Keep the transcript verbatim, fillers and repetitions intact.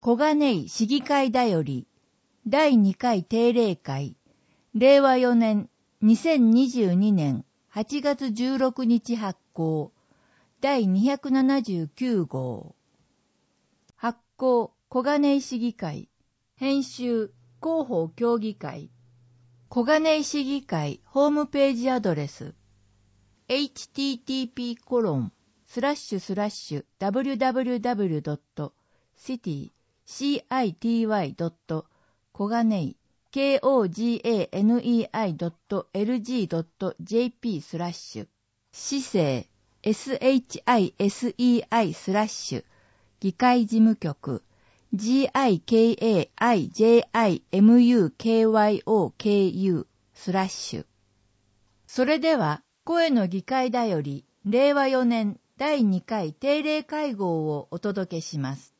小金井市議会だよりだいにかい定例会れいわよねんにせんにじゅうにねんはちがつじゅうろくにち発行だいにひゃくななじゅうきゅうごう発行小金井市議会編集広報協議会小金井市議会ホームページアドレス エイチティーティーピーコロンスラッシュスラッシュダブリュダブリュダブリュドットシティシティドット小金井 コガネイ ドットエルジー ドット ジェーピー スラッシュ市政 シセイ スラッシュ議会事務局 ジカイジャイムユーキュースラッシュそれでは声の議会だよりれいわよねんだいにかい定例会合をお届けします。